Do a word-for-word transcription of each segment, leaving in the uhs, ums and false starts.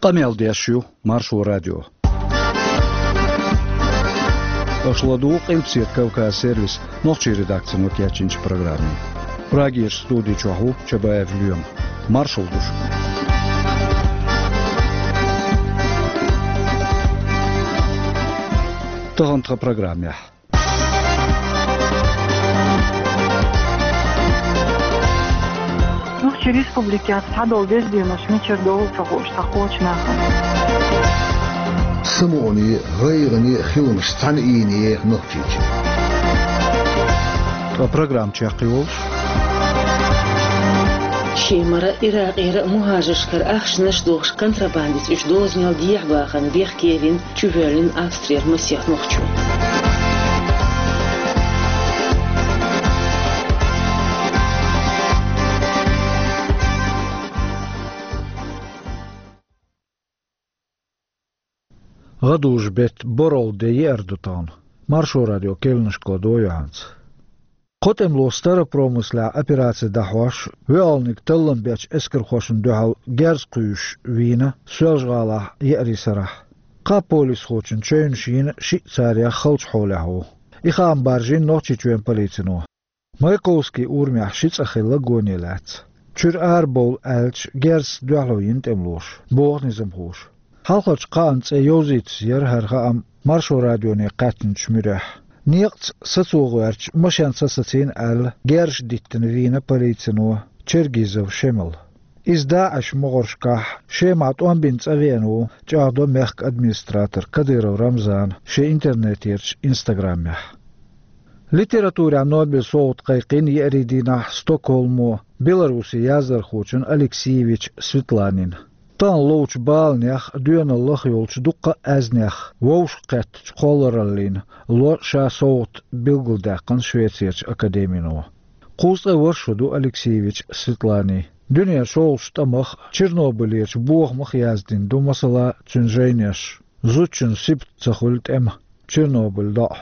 Камел Дешью, Маршал Радио. Ошладук импсит Кавказ сервис, ночи редакции Нокиачинч программы. Прагиш студии Чаху, Чабаев Люем. Маршал Душ. Тагантра программе. Ночи республики отсадал везде, наш мечер долго что хочешь нахуй. سمعني غيرني خيوم استعنيني نقطيك программ Чахиолш شيمرة إراقيرة مهاجرشكر أخش نشدوش контрабандист إش دوز ميل ديح باخن بيخ كيفين تشوفيرلين أسترير مسيح نخشو غدوش بيت برول دي يردتان Маршал Радио Келнышко доянц. Котем лостара промысля операции дахваш, веалник теллам бяч эскерхошен духал герскуш вина, сёжгала ярисарах. Ка полис хочен чейн шин шицария халч холяху. Ихам баржин ночи чуен полицину. Майковский урмях шицахилла гонилац. Чур арбол элч герс духалоин темлош, богнизм хош. Халқач қанц эйозит ер хархам Маршал Радионы қатын чмүрэх. Ниqt сацуғарч машан сасацин ал герш диттен вина полицину Чергизов шемел. Издааш муғыршқах шемат он бинц авену чахдо мехк администратор Кадыров Рамзан ше интернетирч инстаграммях. Литература Нобель соут қайқин яридина Стокгольму Беларуси язар хочен Алексеевич Светланин. Тан лоуч балнях дюна лохюлч дуққа әзнях воуш қәт чқоларалин ло ша соут билгулдақын Швециyaч академину. Қусқа варшуду Алексеевич Светлани. Дүния шоулш тамах Чернобыльяч буахмах яздин думасала цунжайнеш. Зучын сипт цахульт эм Чернобыль да.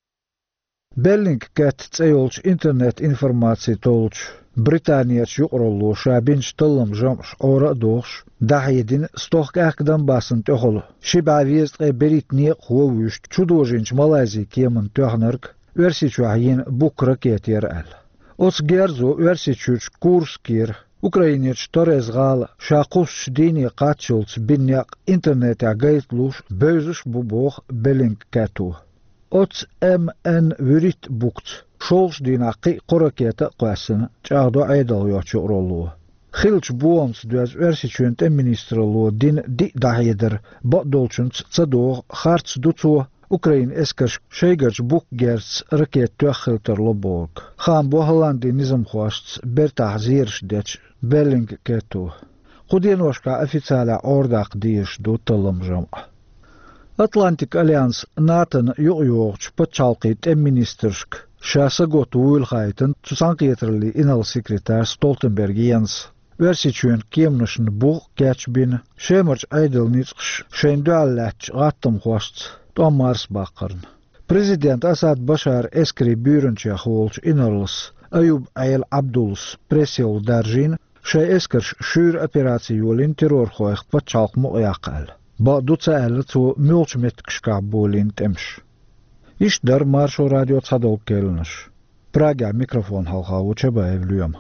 Беллинг кәт цайолч интернет информации толч. Британияч юқролу шабинч таллам жамш ора дош. Дахидин стох кахкдан басын тохол. Шибавист беритни ховуш чудожинч Малайзии кеман тохнарк. Версичуахин бук ракетер ал. Оц герзо версичуч Курскир. Украинец Торезгал шақус дини қатчулц бинняк интернет агайтлуш бөзуш бубох белинг кату. Оц эм эн вирит букт. Шолш динақи қоракета қасын чағдо айдал ячу ролу. Хилч буамс дуаз версичуент министрлу дин ди дахидер бадолчунц цадох харц дуцу Украин эскерш шейгерч бук герц ракет туахилтер лоборг. Хан бо Холланди низам хвашц бертах зирш деч беллинг кету. Худиношка официаля ордак диш ду талам жам. Атлантик Альянс натан югюгч пачалқит эм министршк. Шаса гот уйлхайтен цусанкетерли инал секретарь Столтенберг Йенс. Версичуен кемнышн бух кячбин шемерч айдылницш шендуаллач гаттам хвашц том Марс баққарн. Президент Асад Башар эскри бюренча холч инарлс Аюб Айл Абдулс пресел даржин ше эскерш шур операции юлин террор хоих пачалк муяқал. Ба дуца алцу мулчметкшка болин темш. Ишдар Маршал Радио цадол келнаш. Прага микрофон халхау Чабаев Люем.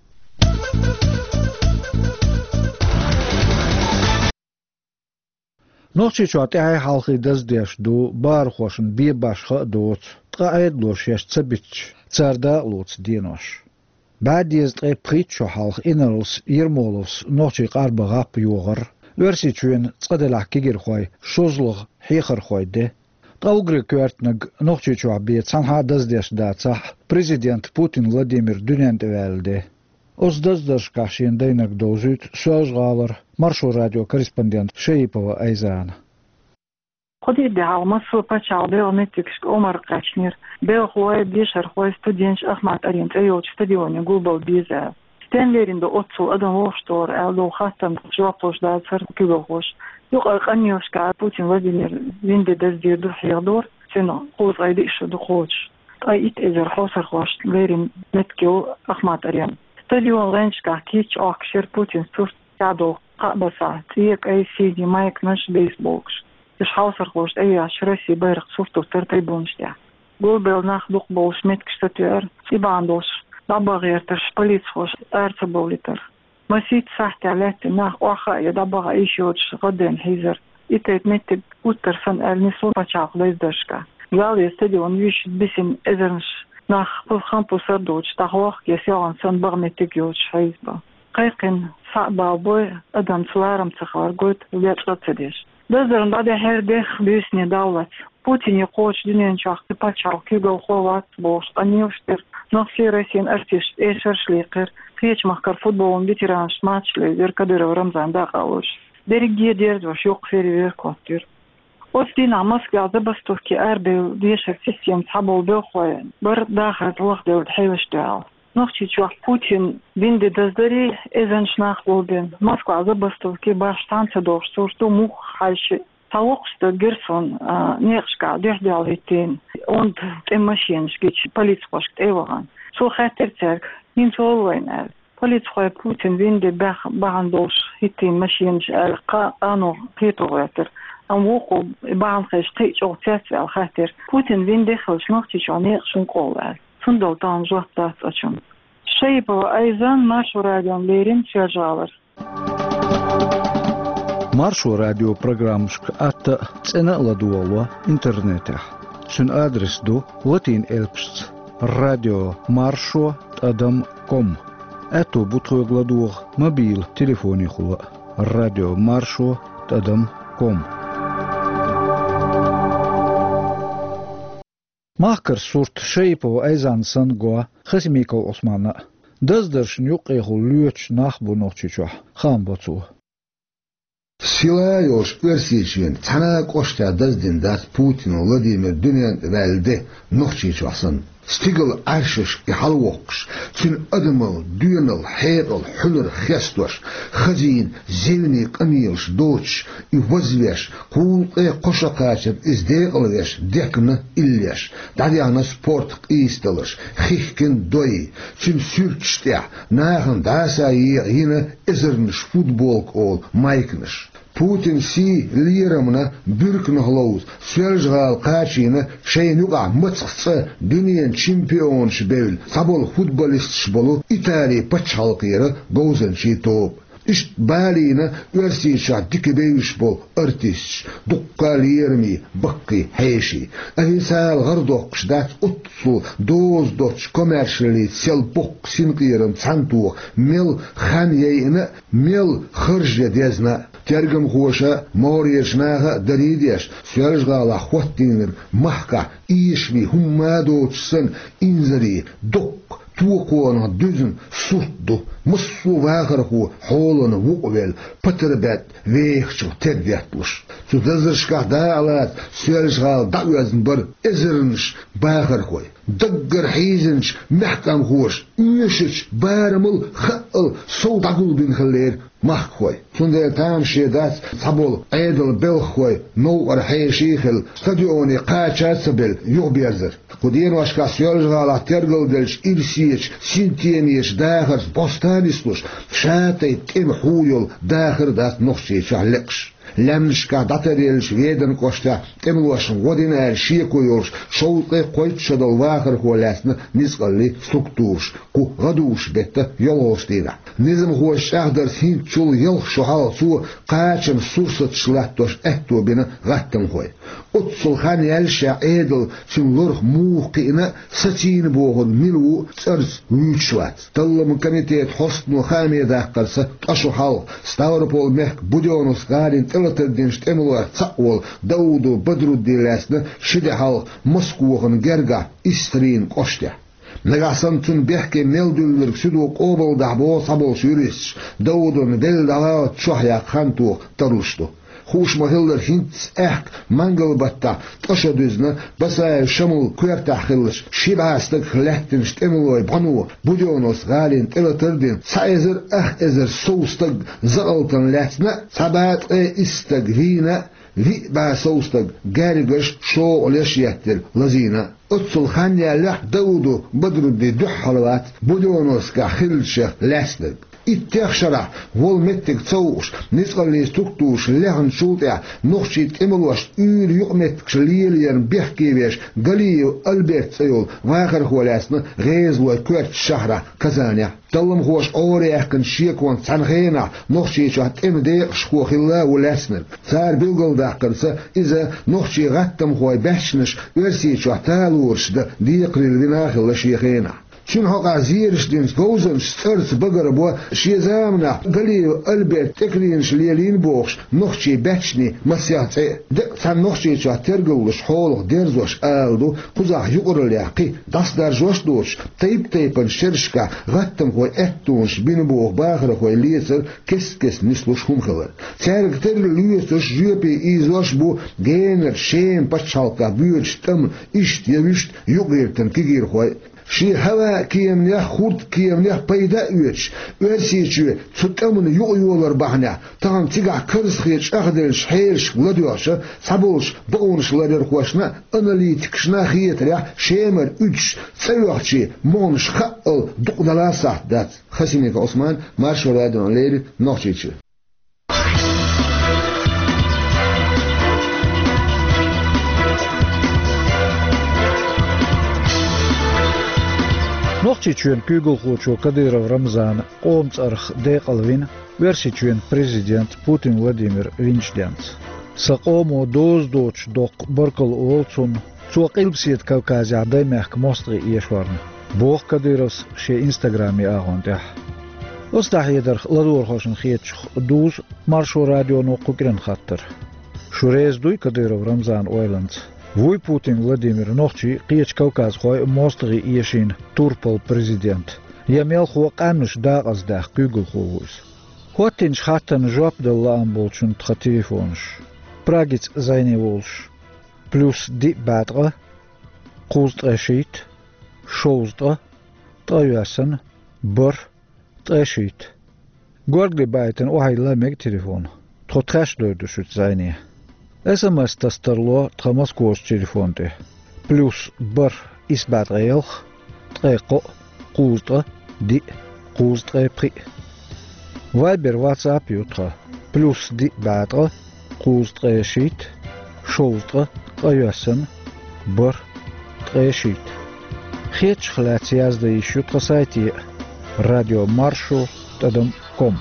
Ночи чуати ай халхи даздеш ду бар хошен би башха доц. Траид лош яш цабич. Царда лоц динош. Бад езд притчо халх инерлс Ермоловс ночи қарба ғап юғыр. Верси чуен цадалах кигер хой шозлог хихар хойде. Таугры квертнаг ночи чуаби цанха даздеш дацах президент Путин Владимир Дүнент вәлде. Оз даздаш кашин дайнак дозут сözгалар Маршал Радио корреспондент Шейипова Айзана. Ходи дал массу пачал бел нетикш Омар Качнир. Бел хой бишар хой студент Ахмат Арин трио стадионе губал биза. Стенлеринде отцу адам воштор алdo хастан жопош да цар кюгош. Юк аканьошка Путин Владимир винде даздир ду хирдор сено хоз айди шуду хоч. Ай ит эзер хосар хош лерин неткел Ахмат Арин. Стадион Ленчка кич акшер Путин сур ядо قابسات يك أي سيدي ما يكنش بيسبولكش إيش حاصر خوش أي عشرة بيرق صوفتو ترتي بونشتيا قول بيل ناخدوك بولش متكش تتير يباندوش دابا غير ترش بوليس خوش أرت بوليتر ما سيت ساحت علاتي ناخ واخا يدابا إيشيوتش غدين حيزر إتايت متك وتر فن أرنسو بچاق ليز درشكا قال يستدي ونويش بسن إذرنش ناخ بالخامبو سردوش تاخواخ يسيغن سن بغمتك يوش حيزبا قيقن صعبا بوي أدن سلارم تخوار قوت وياتغط تديش دزرن دادي هير ديخ بيسني دولت Путин يقوش دنيا شاخ تباتشاو كيغو خوات بوش أنيوشتر نغسي رسين أرتيش إيشرش ليقر فيش مخكر فوتبول بيترانش ماتش ليزر كدر ورمزان داقاوش ديريجي ديردوش يوقفيري ويركوتير وستينا مسكا زبستوه كي أربي ديشر سيستيم تحبول بيخوين بر داخل الوقت دول حيوش دعال نغشي شوح بوتين بيندي دزدري إذن شناخ بولبين مسكا زبستوه كي باش تانسا دوش سورتو موخ حالشي Tauchste Gerson Nerschka Derdalhitin und die Maschinen geht Polizeipost Ewan. So hat er Zerg in Solwein. Polizei Putin winde Bahndos hitin Maschinen Qa ano Petrowetter. Am Woche Bahnrecht steht auch Zerwel hat er Putin winde Hills noch sich an Nerschen Kohl. Von dort an so das schon. Scheibe Eisen Marschradion Lerin Serjaver. Маршо радио программшк атта цена ладуалва интернете. Шун адрес ду латин элпшц радио маршо адам ком. Эту бутхой гладух мобил телефони хула радио маршо адам ком. Махкар сурт шейпо айзан сангоа хасимикал османа. Даздершн юк эху люч нахбу нохчичо хам бацу. Силайош Персичвин, Цана Кошта Даздин Дат Путин, Владимир Дюнян Вальде, Нохчичвасан. Стигл Аршиш и Халвокш, Цин Адамал, Дюнал, Хейрал, Хулер, Хестуаш, Хазин, Зевни, Камилш, Доч, и Возвеш, Кул и Кошакачев, Издегалвеш, Декна, Ильяш, Дадяна Спорт, Исталаш, Хихкин Дой, Цин Сюрчтя, Нахан Даса и Ина, Изернш, Футболк Ол, Майкнш. Putin si liramna bürknahlouz sölжгал qachina şeynuqa mıtsqsa dünyen çempion şbel sabol futbolist şbolu İtali paçhalqira gozançi top İşt balina versişa dikbeyş bol artist duqqalirmi baqqi heşi avisal gardoq şdat utsu doz doç commercially sel bok sinqiram santu mel khamyeyna mel khırja dezna Тергам хуша, морьешнаха даридеш, сержгала хваттинер, махка, ишви, хуммадоочсан, инзари, док, туокуана дүзін, суртду, мұссу вағырху, холаны вуқвел, патербет, вейхчу, тегвятлыш. Судазыршках да алат, сержгал дауязн бір, эзірінш, бағырхой. Даггар хейзінш, мехкам хуш, үйшіш, барымыл, хал, сол дагул бин халер, Маххой. Сунде там шедат сабол айдл белхой ну архейшихл стадионе качасбел юбезер. Кудин вашка сёлжгала тергалдельш ирсиеч синтиенеш дахар постанислуш шатай тем хуйол дахар дат нохши чахлекш. Лемшка датарелш веден кошта темлош годинер шиекуйорш шоуты койчадал вахар холасна нисгалли структурш ку гадуш бетта йолостина. Низм хуашахдар син чул йыл шухал су качым сурсат шлаттош эхтобина гаттым хой. Утсулхан ялша эдл чимлорх мухкина сатин богон милу царс вючват. Таллам комитет хостну хамеда карса ашухал Ставропол мех будионус гарин Элатардин штемлуар цаол Дауду Бадруддиласна шидехал Москвухан герга истрин коште. Нагасан тун бехке мелдүллер сүдук обал дабо сабол сүрис Даудун делдала чохя ханту тарушту. Хуш махиллер хинц эхк мангал батта таша дүзна басай шамул куерта хиллш шибастык хлехтин штемлуай бану будионос галин Элатардин сайзер эх эзер соустаг заалтан лесна сабат э истаг вина ви ба соустаг гаригаш шо олеш яттер лазина Отсул ханья лях Дауду Бадрудди духалват будионос ка хиллшех лесдаг اتخشرة والمتك توش نسقل لي ستوكتوش لهن شوطع نخشيت إملوش إير يقمت شليليان بيحكي بيش قليو ألبرت سيول واخر هو لاسنا غيز وكوات شهرة كزانيا تلم هوش أوريح كن شيكوان تنخينا نخشي شهت إم ديق شخوخ الله ولاسنر ثار بلغل داقنسا إذا نخشي غتم هوي بحشنش ورسي شهتالورش دا ديق للدناخ الله شيخينا شن هقع زيرش دين جوزن سترس بقر بوا شي زامنا قليو ألبرت تكرين شليلين بوخش نخشي بحشني مسيحتي دق ثان نخشي شهت ترقلش حولغ ديرزوش آلدو قزاح يقر الياقي داس دار جوش دوش تيب تيبن شرشكا غتم هوي اتونش بين بوغ باخر هوي ليسر كس كس نسلوش هم خلال تارك ترل ليسوش جيبي إيزوش بو جينر شين بچالكا بيوش تم إشت يوشت يقريرتن كيجير هوي شي هوا كيمنيا خورد كيمنيا بيدا يوش ورسيچو تتمن يويولر بحنا تام تيغا كرس خيش اخدلش حيرش ولديوش صابولش بقونش لدر خوشنا اناليتيكشنا خيتريا شيمر üç سيوخشي مونش خال دقدلا صحدات خسيمك عثمان مارشو رادون ليل نوخشيچو نوخشيچون كوغلخوچو كاديرов Рамзан قومцарх деқалвин версичuen президент Путин Владимир Винчденц сақомо доз доч доқ баркал олцун цуақилбсиет Кавказя даймах мостри иешварн бог кадировс ше инстаграми агонтах остахидер ладур хошин хиеч дуз маршо радио но кукрен хаттер шурез дуй кадиров Рамзан ойланц Вуй Путин Владимир Нохчи қиеч Кавказ хой мостри иешин турпал президент ямел хо қануш дағаз дақ күйгіл ховуз хотинш хаттан жоп даллаан болчун тха телефонш прагиц зайне волш плюс ди бадра қуз трешит шоуздра траюасан бір трешит горгли байтен охайла мег телефон тхотраш дойдушут зайне смс тастарло трамаскош телефонте плюс бір исбадрейлх треқо қуздра ди қуздре при вайбер ватсап ютра плюс ди бадра қуздре шит шоуздра траюасан бір трешит хеч хлац язда ищут на сайте радио маршу тадам ком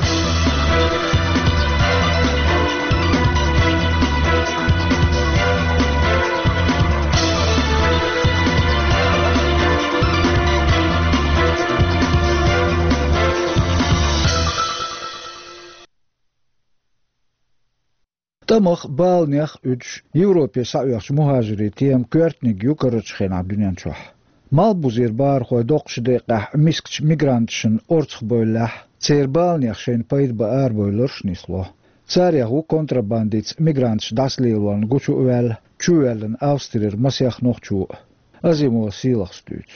Тамах балнях үч Европе саюхш мухажири тем кёртник юкарыч хена дунянчох. Мал бузир бар хой доқш деқах мискч мигрантшин орцх бойлах цер балнях шен пайд ба ар бойлорш нисло. Царяху контрабандиц мигрантш даслилан гучу уэл чуэлен австрир масях нохчу. Азимо силах стуц.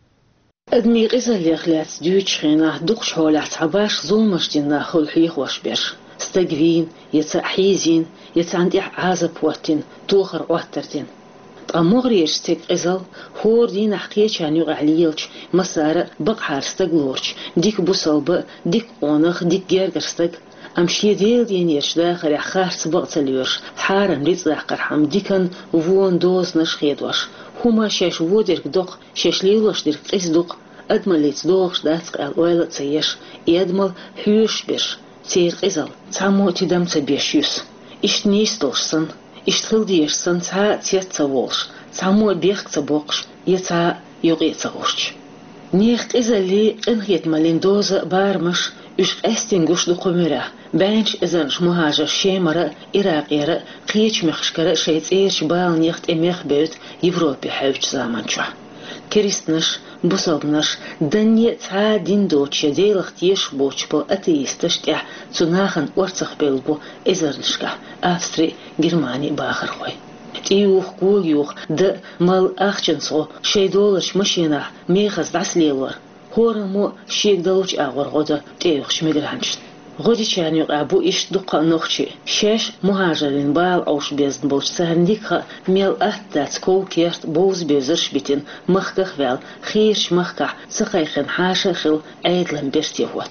أدمير إذا اللي خلات دوتش خينا دقش هولات عباش ظلمشتنا خل حيخ وشبر استقفين يتحيزين يتعندي عازب واتين توخر واترتين تأمغري يشتك إزل هور دين حقيقة عن يقع ليلش مسار بقحار استقلورش ديك بوصلب ديك أونخ ديك جيرجرستق أمشي ديل دين يرش داخل خارس بقتليورش حارم ريت داخل حم ديكن وون دوز نشخيدوش هما شاش وديرك دوق شاش ليلوش ديرك قيس دوق أدمل ليت دوغش داتق الويلة تسيش يدمل حيوش بيش تير إزل تعمو تدام تبيشيوس إشت نيستوشسن إشت خلديشسن تا تيتسوولش تعمو بيخ تبوقش يتا يغي تغوش نيخت إزل لي إنهيت مالين دوزة بارمش إش أستنغوش دو قمرة بانش إزنش مهاجر شيمرة إراقيرة قيش مخشكرة شيت إيش بال نيخت إميخ بيوت يوروبي حوش زامنشوه كريستنش بوصلنش دنيا تا دين دوتش ديلخت يشبوش بو أتيستش تح تناخن ورتخ بيلبو إزرنشكا أفستري جرماني باخر خوي تيوخ قول يوخ د مال أخشنسو شي دولش مشينا ميخز دعسليلور هورمو شيك دلوش أغور غدا تيوخش مدرانش غدي كان يقابو إيش دقة نخشي شاش مهاجرين بال أوش بيزن بوش سهرنديك ميل أهدات كول كيرت بوز بيزرش بيتين مخكخ فال خيرش مخكح سقيخن حاشا خل أيدلن بيشتيوات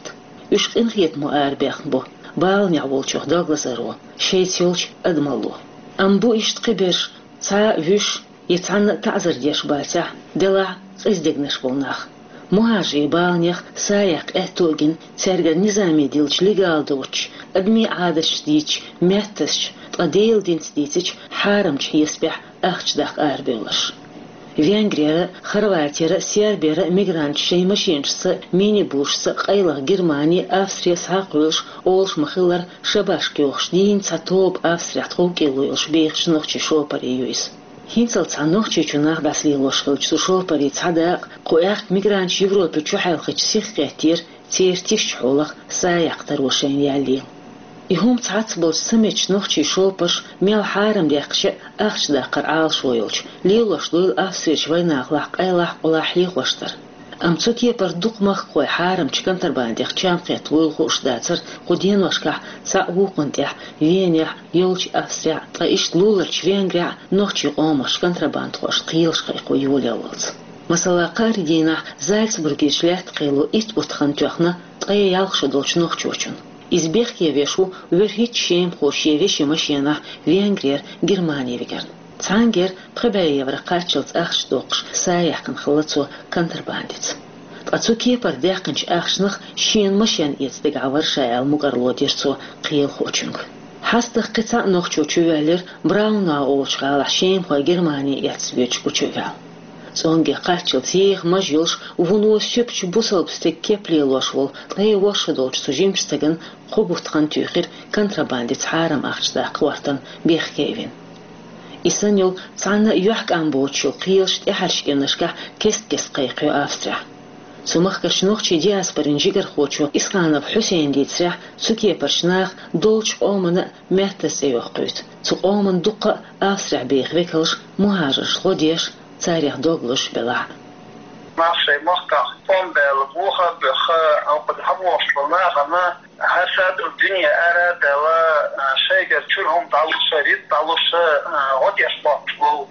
وش إنخيت مؤار بيخنبو بال نعولشوخ داغلازارو شيت يولش أدمالو أم بو إشتقبر تا وش يتعن تعذر ديش باتع دلع إزدقنش بولناخ مهاجي بالنيخ سايق اهتوغن ترغر نظامي ديلش لغال دوش أدمي عادش ديش ميتش تقديل دينس ديتش حارمش يسبح أخش داخ آربيولش Венгрия, Хорватия, Сербия, мигрант, шей машинчса, мини-бушса, Қайлах, Германия, Австрия, Сақуилш, Олш, Махилар, Шабашкиохш, Дин, Цатоп, Австрия, Тхолкилуилш, Бейхш, Нохчи, Шопари, Юис. Хинцел Цанохчи, Чунах, Баслилошхилч, Сушопари, Цадак, Куях, мигрант, Европе, Чухайлхич, Сихкатир, Тиртиш, Холах, Саяқтар, Ушен, Ялил. يهم تعتبر سمج نخشي شوبش ميل حارم ديقش أخش داقر عال شويلش ليلوش ليل أفسيرش ويناق لاق أيلاق ولاحليق وشتر أم تسوكي بردوق مخ خوي حارم چكنتر بانديق چام قيت ويل خوش داتر قدين وشكح ساقوقن تيح وينيح يولش أفسريع طايش لولرش وينغريع نخشي قومش كنتر باند خوش قيلش قيقو يول يولز مثلا قاري ديناح زالцбургиш لحت قيلو إست بوتخن تيخنا طاي يالخش دولش نخشوچن Избех евешу верхит шем хош евеши машина Венгрия Германия вегер. Цангер пребей еврокачилц ахш докш саяхкан хлацо контрабандиц. Ацу кепар дяканч ахшнах шен машин ецдэг авар шаял мугарло дерцо қиел хочунг. Хастах қица нохчо чувелер брауна олчгала шем хо Германия ецвеч кучувел. Цонге качил тих мажилш увуну сөпч бусалбстек кеплелошвол тай вошдолч сужимстеген қобуфтхан тюхир контрабандиц харам ахчда қвартан бехкевин. Исаньол цана юхк амбочил қиелшт эхаршкенашка кест-кест қайқы Австрия. Сумахкаш нохчи диаспорин жигар хочо Исханов Хусейн дицрях цукепаршнах долч омана мехтас эйохқүйт. Цу оман дуқа Австрия бейхвекалш мухажаш ходеш царях доглуш бела. Нашей махках фондел буха бх أو حبوش بالناغنا هساد الدنيا أراد لا شيء تشرهم تعلق شريط تعلق غد يشبط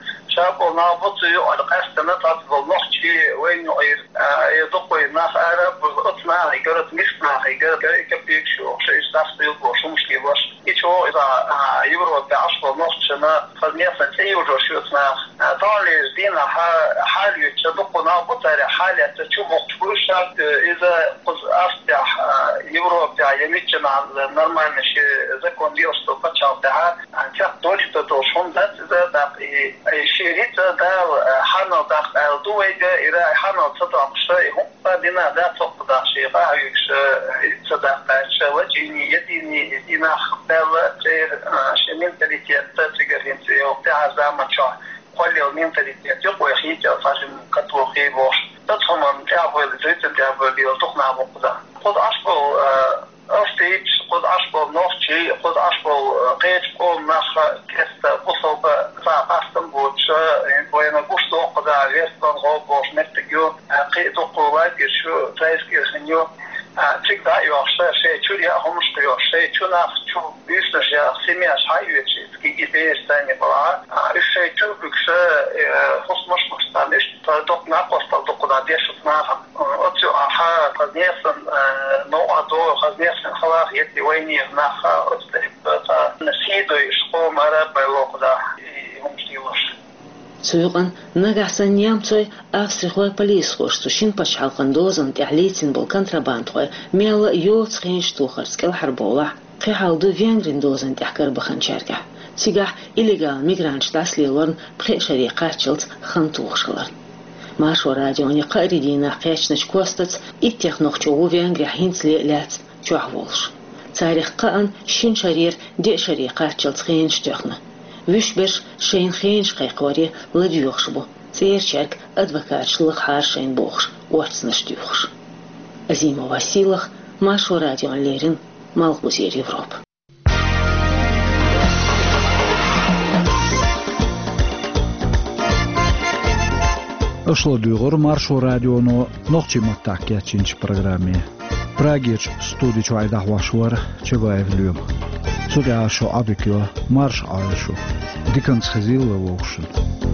شابو نابط يقعد قاستنا تعطل نحكي وين يدقوا الناس أراد بالأطناع يقرد مسنا يقرد يكبيك شو شيء يستفصيل وشو مشكلة باش يشو إذا يبرو بعشر نحكينا فالناس تيوجو شو اسمه طالع دينا حالي تدقوا نابط حالي تشوف مقبوش إذا قد أفتح يبرو يمكن على نورمال شيء زكون ليوستو بتشاطها أنت دولت تدوشون ذات ذا شيريت ذا حنا ذا الدوي ذا إذا حنا تطعم شيء هم بعدين ذا تقطع شيء رايكش تصدق شيء وجيني يديني يدينا خبالة شيء من تريتيات تجرين شيء وبتاع زمان شو كل يوم من تريتيات يقوي خيط فاجم كتوخي بوش تطعم تعبوا زيت تعبوا ليوتقنا بقدر قد أشبه أستيج قد أشبه نوشي قد أشبه قيج قوم نخ كست بصوب فاقستم بوش وين قشتو قد عريستان غوبوش متجو قيد قوات يشو تايس كيرخنيو تيك دا يوشي شيء شو يا همش كيوشي شو ناس شو بيسنش يا سيميا شايوة شيء كي يبيستاني بلا الشيء شو بكش خص مش مستانش تدق ناقص تدق دا ديش تناها أتيو أحا قد نيسن نوع دو قد نيسن خلاص يدي ويني ناخا أتستهب نسيدو يشقو مرة بلوك دا همش يوش سويقن نجحسن يامتوي أفسرخوي بوليس خوش تشين بشحالقن دوزن تعليتين بالكونتراباند ميلا يوت خينش توخرس كل حربولا قيحالدو فينغرين دوزن تحكر بخنشاركه تيجح إليغال ميغرانش تاسليلورن بخي شريقات شلت خنتوخشلرن ماشو راديوني قاريدينا قيشنش كوستت إتيخ نوخشو فينغري حينتلي لات جوحولش تاريخ قان شين شرير دي شريقات شلت خينش تيخنا وش برش شين خينش قيقوري لديوخشبو تير شارك أدفكارش لخار شين بوخش واتسنش ديوخش أزيما واسيلخ ماشو راديون ليرين مالغوزير يوروب Ошло дюгор маршо радионо нохчи маттакя чинч программе. Прагич студич вайдах вашвар чеваевлюм. Суга шо абикё марш айшу. Диканс хазил вошн.